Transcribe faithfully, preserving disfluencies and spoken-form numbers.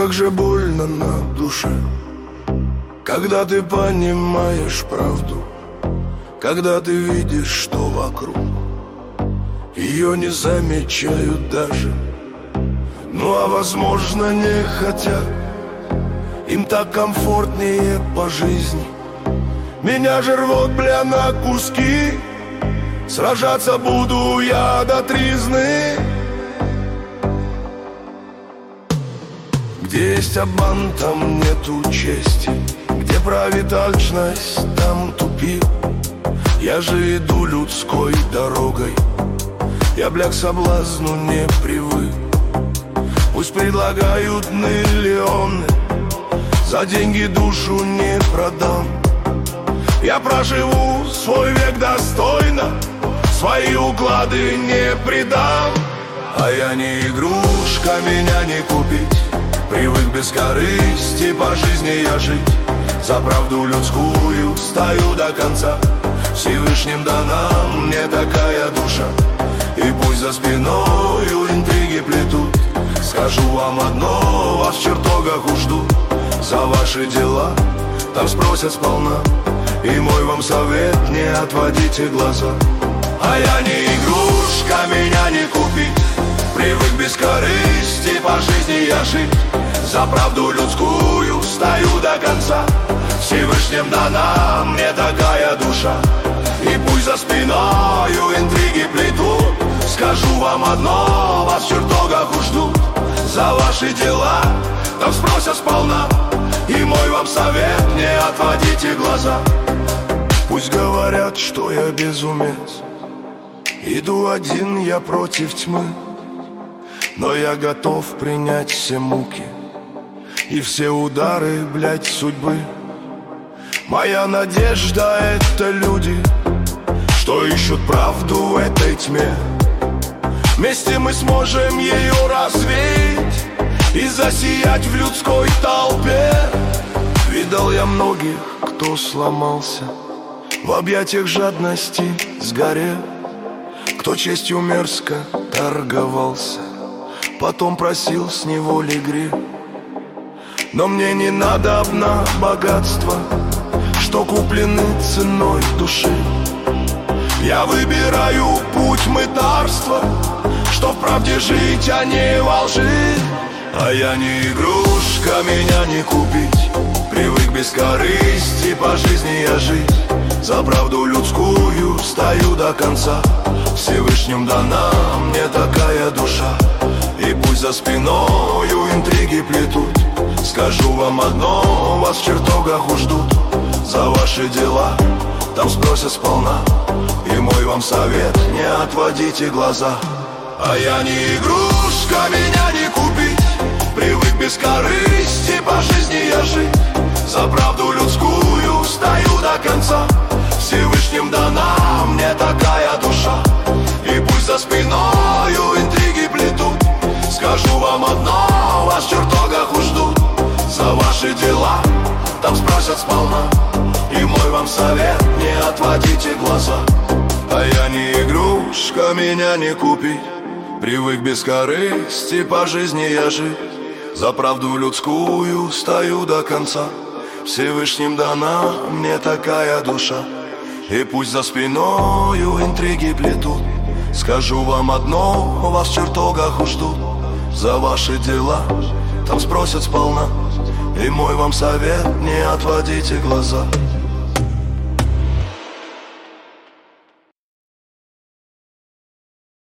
как же больно на душе, когда ты понимаешь правду, когда ты видишь, что вокруг ее не замечают даже. Ну а возможно не хотят, им так комфортнее по жизни. Меня же рвут, бля, на куски, сражаться буду я до тризны. Где есть обман, там нету чести, где правит алчность, там тупик. Я же иду людской дорогой, я, бля, к соблазну не привык. Пусть предлагают миллионы, за деньги душу не продам. Я проживу свой век достойно, свои уклады не предам. А я не игрушка, меня не купить, привык без корысти по жизни я жить. За правду людскую стою до конца, Всевышним дана мне такая душа. И пусть за спиною интриги плетут, скажу вам одно, вас в чертогах уж ждут. За ваши дела там спросят сполна, и мой вам совет, не отводите глаза. А я не игрушка, меня не купить, привык без корысти по жизни я жить. За правду людскую стою до конца, Всевышним дана мне такая душа. И пусть за спиною интриги плетут, скажу вам одно, вас в чертогах уж ждут. За ваши дела там спросят сполна, и мой вам совет, не отводите глаза. Пусть говорят, что я безумец, иду один я против тьмы, но я готов принять все муки и все удары, блядь, судьбы. Моя надежда — это люди, что ищут правду в этой тьме. Вместе мы сможем ее развеять и засиять в людской толпе. Видал я многих, кто сломался, в объятиях жадности сгорел, кто честью мерзко торговался, потом просил с неволи грех. Но мне не надобно богатство, что куплены ценой души. Я выбираю путь мытарства, что в правде жить, а не во лжи. А я не игрушка, меня не купить, привык без корысти по жизни я жить. За правду людскую стою до конца, Всевышним дана мне такая душа. И пусть за спиною интриги плетут, скажу вам одно, вас в чертогах уж ждут. За ваши дела там спросят сполна, и мой вам совет, не отводите глаза. А я не игрушка, меня не купить, привык без корысти по жизни я жить. За правду людскую стою до конца, Всевышним дана мне такая душа. И пусть за спиною интриги плетут, скажу вам одно, вас в чертогах уж ждут. За ваши дела там спросят сполна, и мой вам совет, не отводите глаза. А я не игрушка, меня не купить, привык без корысти по жизни я жить. За правду людскую стою до конца, Всевышним дана мне такая душа. И пусть за спиною интриги плетут, скажу вам одно, вас в чертогах уж ждут. За ваши дела там спросят сполна, и мой вам совет, не отводите глаза.